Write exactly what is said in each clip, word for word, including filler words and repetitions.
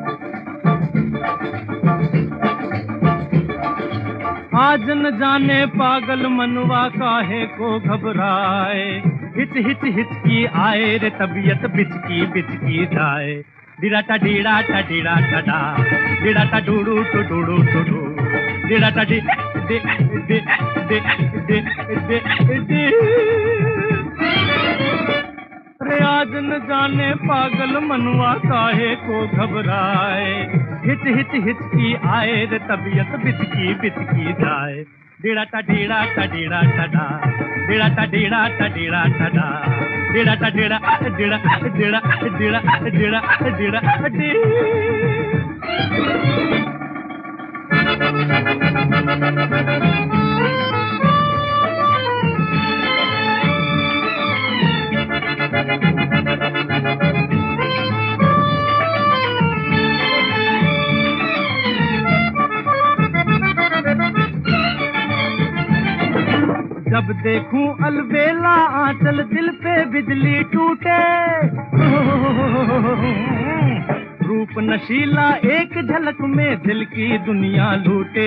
आज न जाने पागल मनवा काहे को घबराए, हिच हिच हिचकी आए रे तबीयत बिचकी बिचकी जाए। डिड़ा टा डीड़ा टा डीड़ा टा डा, डिड़ा टा डूडू टू डूडू टू डू, डिड़ा टा डी डे डे डे डे डे डे। रे आज न जाने पागल मनवा काहे को घबराए, हिच हिच हिचकी आए रे तबीयत बिचकी बिचकी जाए। डिड़ा टा डीड़ा टा डीड़ा टा डा, डिड़ा टा डीड़ा टा डीड़ा टा डा, डिड़ा टा डीड़ा डिड़ा डिड़ा डिड़ा डिड़ा डिड़ा डी। जब देखूं अलबेला आंचल दिल पे बिजली टूटे, रूप नशीला एक झलक में दिल की दुनिया लूटे।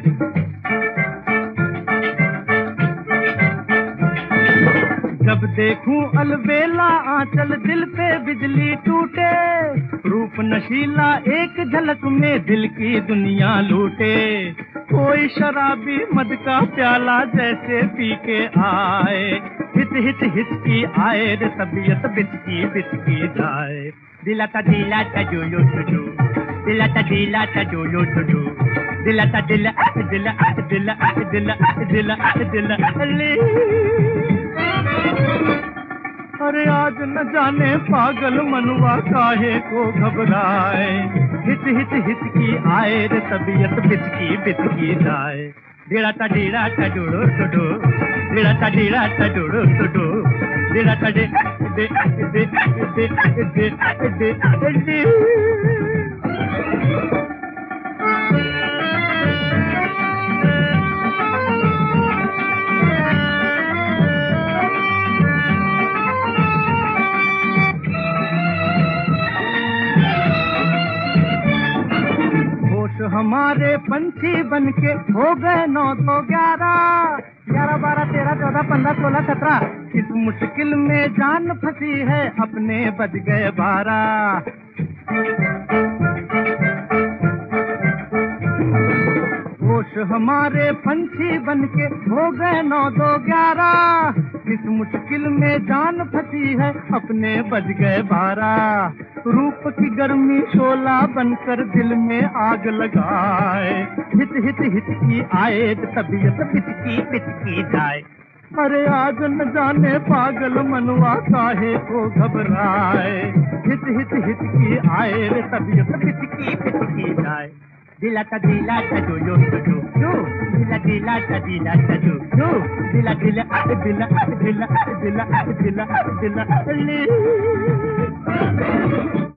जब देखूं अलबेला आंचल दिल पे बिजली टूटे, रूप नशीला एक झलक में दिल की दुनिया लूटे। कोई शराबी मद का प्याला जैसे पी के आए, हिच हिच हिचकी आए रे तबीयत बिचकी बिचकी जाए। दिला ता दिला ता जो यो टू, दिला ता दिला ता जो यो टू, दिला ता दिला दिला दिला दिला दिला दिला दिला। अरे आज न जाने पागल मनवा काहे को घबराए, हिच हिच हिचकी आए रे तबीयत बिचकी बिचकी जाए। डिड़ा टा डीड़ा टा डूडू टू, डिड़ा टा डीड़ा टा डूडू टू, डिड़ा टा डे डे डे डे डे डे डे। हमारे पंछी बनके हो गए नौ दो ग्यारह, ग्यारह बारह तेरह चौदह पंद्रह सोलह सत्रह। इस मुश्किल में जान फंसी है अपने बज गए बारह। होश हमारे पंछी बनके हो गए नौ दो ग्यारह, इस मुश्किल में जान फंसी है अपने बज गए बारह। रूप की गर्मी शोला बनकर दिल में आग लगाए, हिच हिच हिचकी आए तबीयत बिचकी बिचकी जाए। अरे आज न जाने पागल मनवा काहे को घबराए, हिच हिच हिचकी आए रे तबीयत बिचकी बिचकी जाए। दिला ता दिला ता जो यो टू टू, दिला दिला ता दिला ता जो जो, दिला दिला दिला दिला दिला दिला दिला दिला।